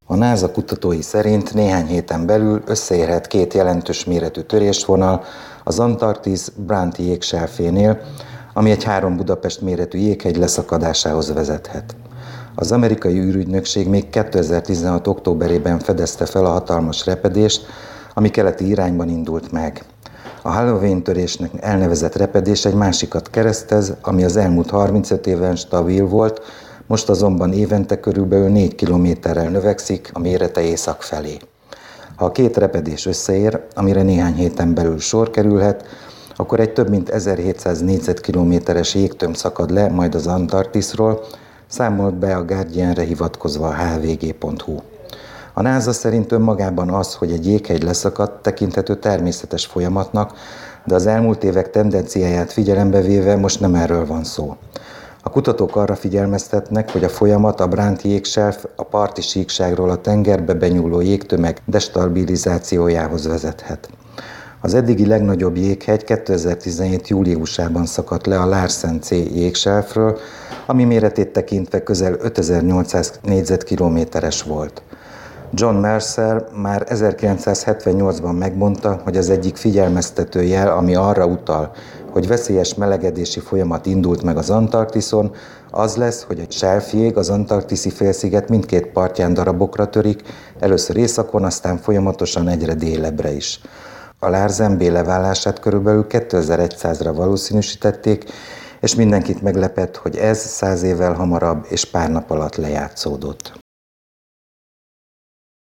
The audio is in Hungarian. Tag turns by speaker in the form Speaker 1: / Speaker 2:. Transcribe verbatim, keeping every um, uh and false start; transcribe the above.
Speaker 1: A NASA kutatói szerint néhány héten belül összeérhet két jelentős méretű törésvonal az Antarktisz Bránti jégselfjénél, ami egy három Budapest méretű jéghegy leszakadásához vezethet. Az amerikai űrügynökség még kétezer-tizenhat októberében fedezte fel a hatalmas repedést, ami keleti irányban indult meg. A Halloween törésnek elnevezett repedés egy másikat keresztez, ami az elmúlt harmincöt éven stabil volt, most azonban évente körülbelül négy kilométerrel növekszik a mérete észak felé. Ha a két repedés összeér, amire néhány héten belül sor kerülhet, akkor egy több mint ezerhétszáz négyzetkilométeres jégtömb szakad le majd az Antarktiszról, számolt be a Guardianre hivatkozva a há vé gé pont hú. A NASA szerint önmagában az, hogy egy jéghegy leszakadt, tekinthető természetes folyamatnak, de az elmúlt évek tendenciáját figyelembe véve most nem erről van szó. A kutatók arra figyelmeztetnek, hogy a folyamat a Bránti jégself a parti síkságról a tengerbe benyúló jégtömeg destabilizációjához vezethet. Az eddigi legnagyobb jéghegy kétezer-tizenhét júliusában szakadt le a Larsen C jégselfről, ami méretét tekintve közel ötezer-nyolcszáz négyzetkilométeres volt. John Mercer már ezerkilencszázhetvennyolcban megmondta, hogy az egyik figyelmeztető jel, ami arra utal, hogy veszélyes melegedési folyamat indult meg az Antarktiszon, az lesz, hogy egy selfjég az antarktiszi félsziget mindkét partján darabokra törik, először északon, aztán folyamatosan egyre délebbre is. A Larsen B leválását körülbelül kétezer-százra valószínűsítették, és mindenkit meglepett, hogy ez száz évvel hamarabb és pár nap alatt lejátszódott.